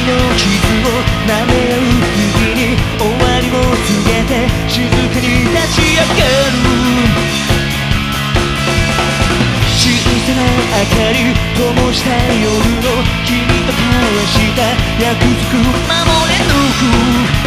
の傷を舐め合う日々に終わりを告げて静かに立ち上がる。小さな明かり灯した夜の君と交わした約束守れ抜く。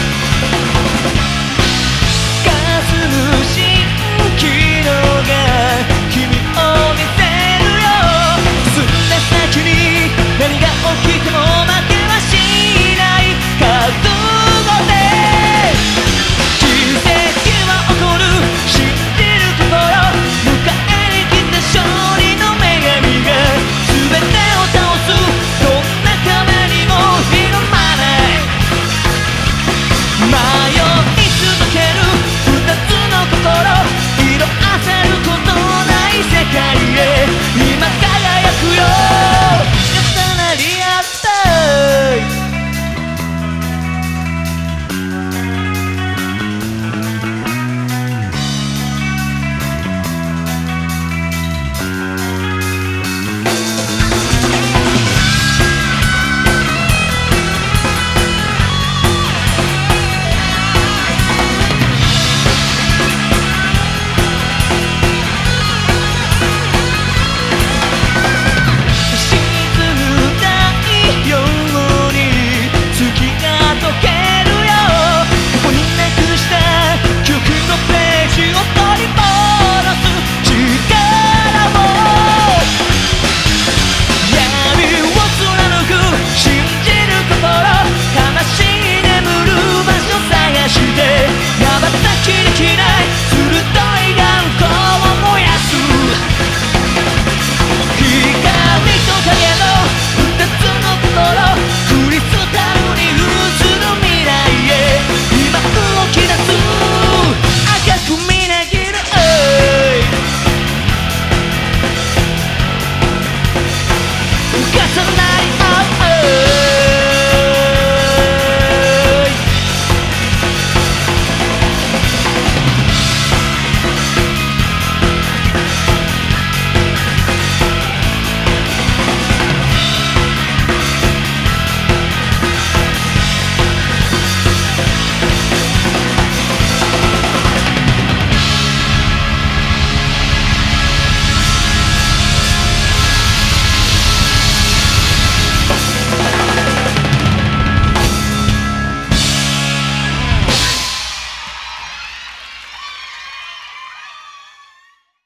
霞む蜃気楼が君を見せるよ。進んだ先に何が起きても負けはしない覚悟で。奇跡は起こる信じる心、迎えに来た勝利の女神が全てを倒す。どんな壁にもひるまない。迷い続ける二つの心、色あせることない世界へ今輝くよ。